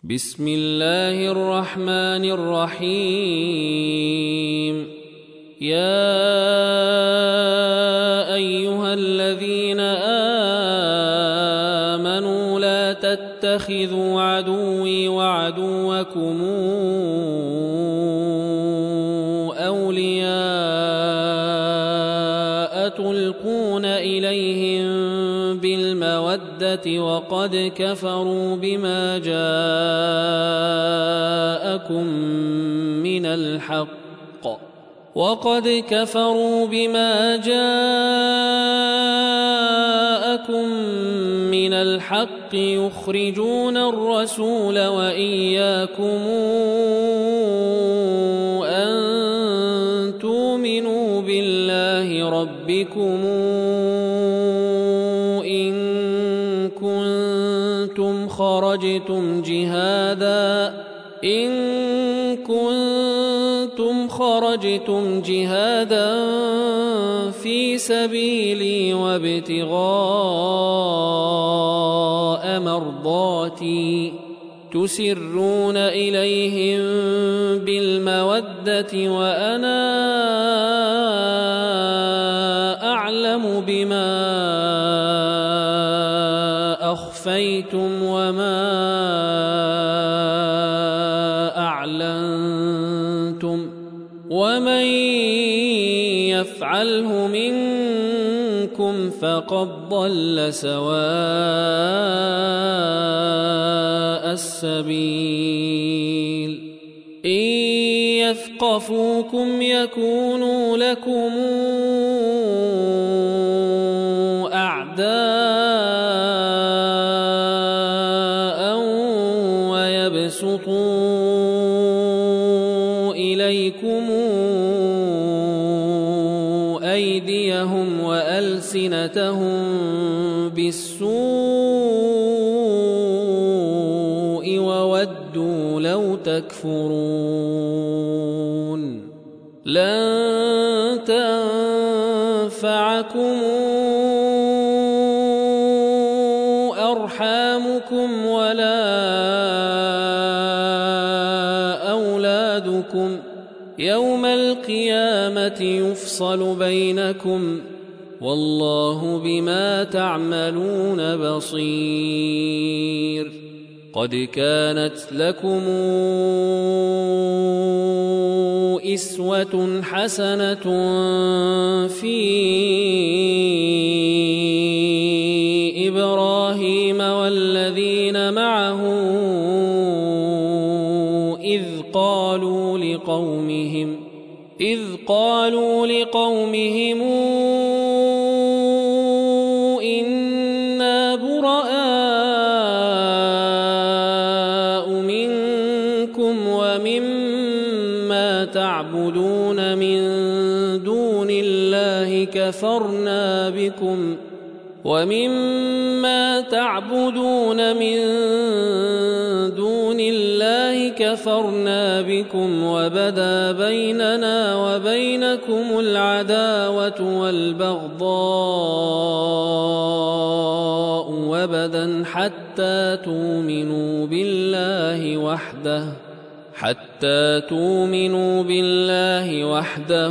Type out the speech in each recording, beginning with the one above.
بسم الله الرحمن الرحيم. يا أيها الذين آمنوا لا تتخذوا عدوي وعدوكم أولياء تلقون إليهم بالمودة وقد كفروا بما جاءكم من الحق يخرجون الرسول وإياكم أن تؤمنوا بالله ربكم إن كنتم خرجتم جهادا في سبيلي وابتغاء مرضاتي تسرون إليهم بالمودة وأنا أعلم بما أخفيتم وما أعلنتم ومن يفعله منكم فقد ضل سواء السبيل. إن يثقفوكم يكونوا لكم أعداء ويبسطوا إليكم أيديهم وألسنتهم بالسوء وودوا لو تكفرون. لن تنفعكم أرحامكم ولا أولادكم يوم القيامة يفصل بينكم والله بما تعملون بصير. قد كانت لكم أسوة حسنة في إبراهيم والذين معه إذ قالوا لقومهم إنا براء منكم ومما تعبدون من دون الله كفرنا بكم وبدا بيننا وبينكم العداوة والبغضاء وبدا حتى تؤمنوا بالله وحده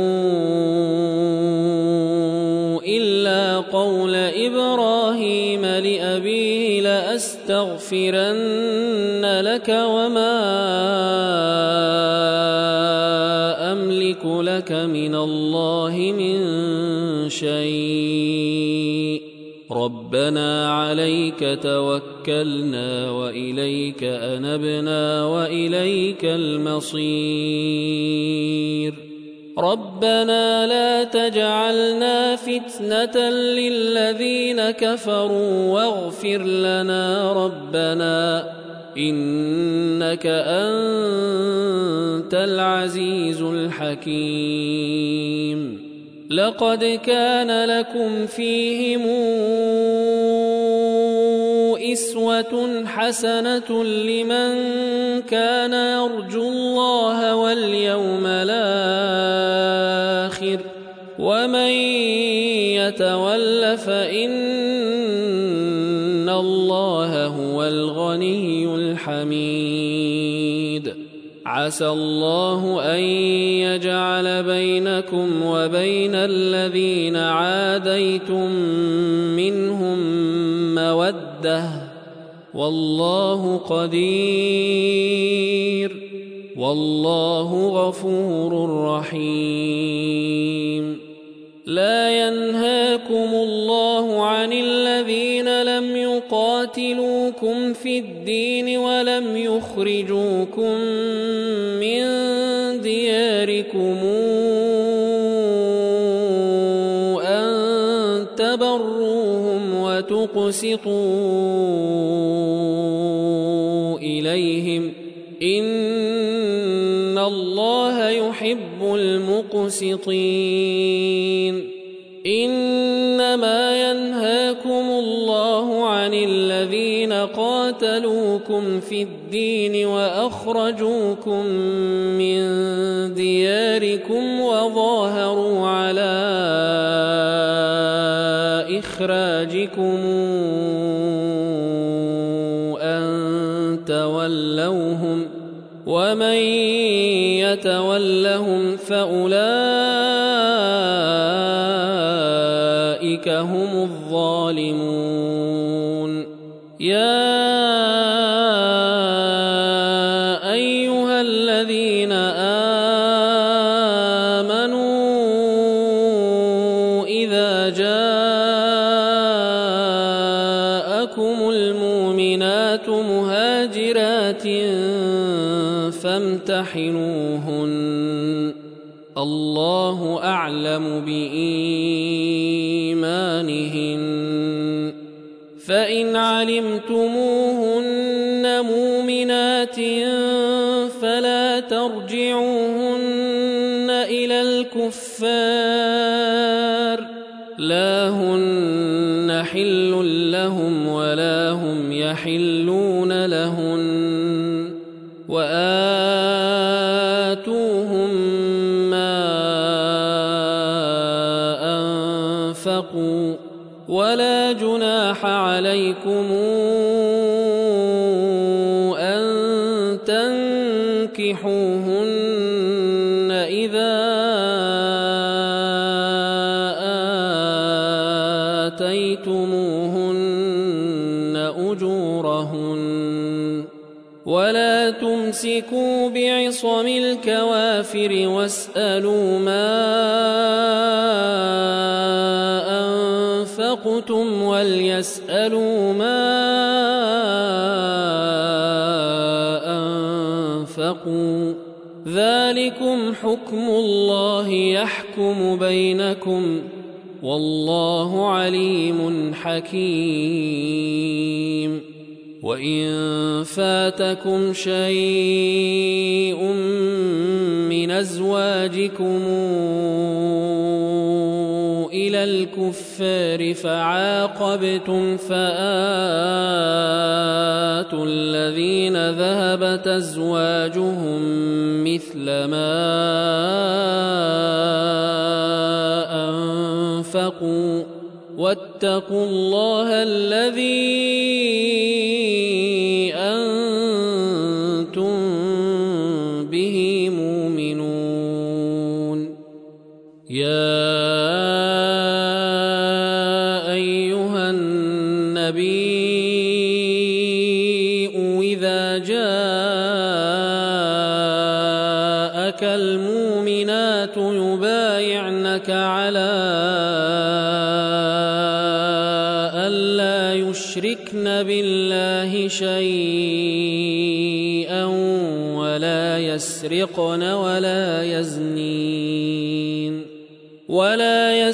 إلا قول إبراهيم لأبيه لأستغفرن لك وما أملك لك من الله من شيء ربنا عليك توكلنا وإليك أنبنا وإليك المصير. ربنا لا تجعلنا فتنة للذين كفروا واغفر لنا ربنا إنك أنت العزيز الحكيم. لقد كان لكم فيهم أسوة حسنة لمن كان يرجو الله واليوم الآخر ومن يتول فإن الله هو الغني الغني الحميد عسى الله أن يجعل بينكم وبين الذين عاديتم منهم مودة والله قدير والله غفور رحيم لا ينهاكم الله عن الذين لم يقاتلوكم في الدين ولم يخرجوكم من دياركم أن تبروهم وتقسطوا إليهم إن الله يحب المقسطين إنما ينهاكم الله عن الذين قاتلوكم في الدين وأخرجوكم من دياركم وظاهروا على إخراجكم أن تولوهم ومن يتولهم فأولئك هم الظالمون يا أيها الذين آمنوا إذا جاءكم المؤمنات مهاجرات فامتحنوهن الله أعلم بإيمانهن فإن علمتموهن مؤمنات فلا ترجعوهن إلى الكفار لا هن حل لهم ولا هم يحلون لهن وآتوهم ما أنفقوا ولا جناح عليكم أن تنكحوهن إذا آتيتموهن أجورهن ولا تمسكوا بعصم الكوافر واسألوا ما أنفقتم وليسألوا ما أنفقوا ذلكم حكم الله يحكم بينكم والله عليم حكيم وإن فاتكم شيء من أزواجكم إلى الكفار فعاقبتم فآتوا الذين ذهبت أزواجهم مثل ما أنفقوا واتقوا الله الذي أنتم به مؤمنون يا أيها النبي إذا جاءك المؤمنات يبايعنك على ألا يشركن بالله شيئا ولا يسرقن ولا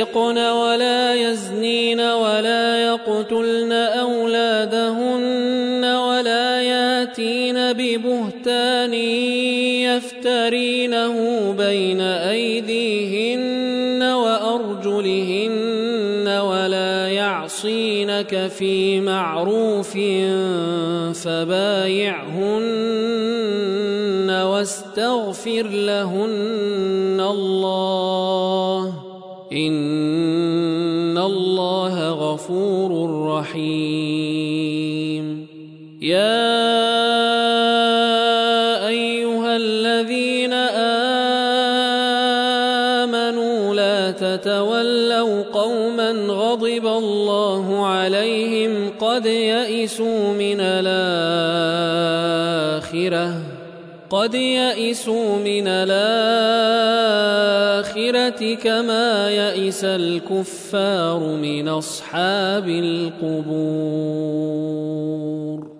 يزنين ولا يقتلن أولادهن ولا ياتين ببهتان يفترينه بين أيديهن وأرجلهن ولا يعصينك في معروف فبايعهن واستغفر لهن الله إن الله غفور رحيم يا أيها الذين آمنوا لا تتولوا قوما غضب الله عليهم قد يئسوا من الآخرة كما يئس الكفار من أصحاب القبور.